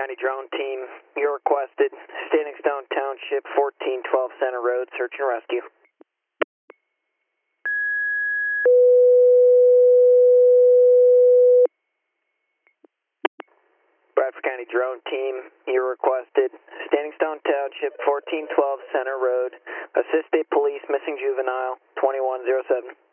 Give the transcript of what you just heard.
County Drone Team, you're requested. Standing Stone Township, 1412 Center Road, search and rescue. Bradford County Drone Team, you're requested. Standing Stone Township, 1412 Center Road. Assist a police missing juvenile, 2107.